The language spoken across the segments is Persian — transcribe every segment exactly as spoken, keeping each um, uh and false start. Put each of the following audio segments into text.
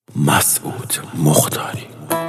مسعود مختاری.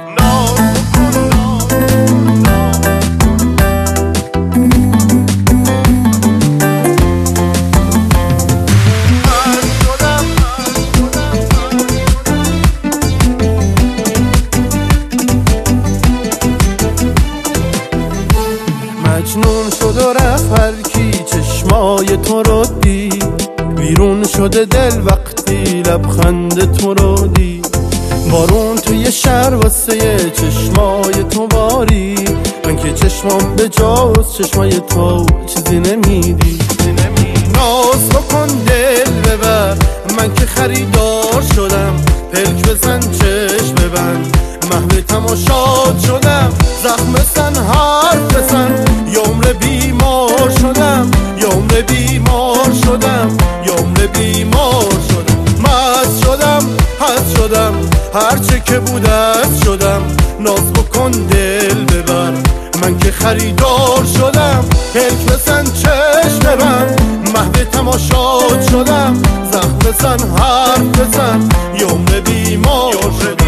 مجنون شد و رفت هر کی چشمای تو رو دید، بیرون شده دل وقتی لبخند تو رو دید. بارون توی شهر واسه چشمای تو باری، من که چشمام به جاست چشمای تو چیزی نمیدی. ناز بکن دل ببر، من که خریدار شدم، پلک بزن چشم ببند، محو تماشات شدم. زخم بزن حرف بزن، یه عمر بیمار شدم، یه عمر بیمار شدم، یه عمر بیمار شدم. مست شدم، هست شدم، هرچه که بود از شدم. ناز بکن دل ببر، من که خریدار شدم، پلک بزن چشم ببند، محو تماشات شدم. زخم بزن حرف بزن، یه عمر بیمار شدم.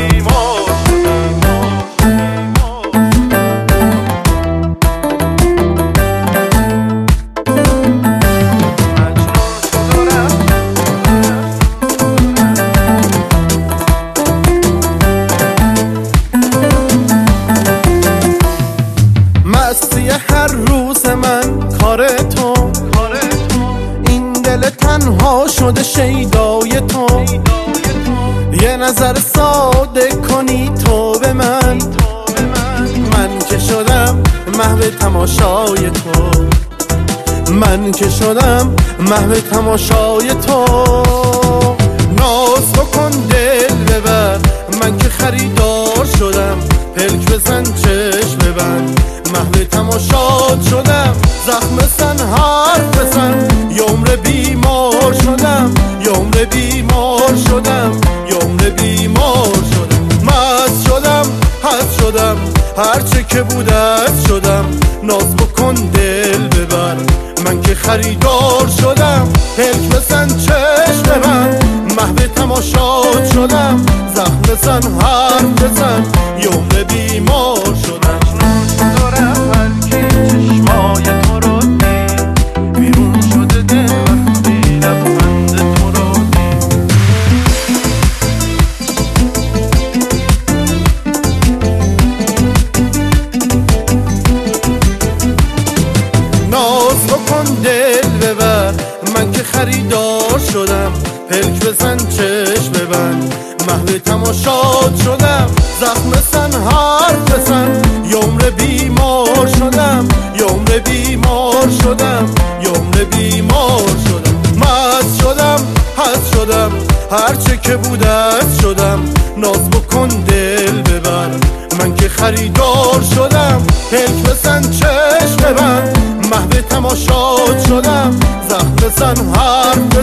مستی هر روز من کار تو، این دل تنها شده شیدای تو. یه نظر ساده کنی تو به من، من که شدم محو تماشای تو، من که شدم محو تماشای تو. ناز بکن دل ببر، من که خریدار شدم، پلک بزن چشم ببند، محو تماشات شدم. زخم بزن حرف بزن، یه عمر بیمار شدم، یه عمر بیمار شدم، یه عمر بیمار شدم. مست شدم، هست شدم، هرچه که بود از شدم. ناز بکن دل ببر، من که خریدار شدم، پلک بزن چشم ببند، محو تماشات شدم. زخم بزن حرف بزن، یه عمر بیمار شدم. چشمای تو رو دید، بیرون شده دل وقتی لبخند تو رو دید. ناز بکن دل ببر، من که خریدار شدم، پلک بزن چشم ببند، محو تماشات شدم. زخم بزن حرف بزن، یه عمر بیمار شدم، یه عمر بیمار شدم، یه عمر بیمار شدم. مست شدم، هست شدم، هرچه که بود از شدم. ناز بکن دل ببر، من که خریدار شدم، پلک بزن چشم ببند، محو تماشات شدم. زخم بزن حرف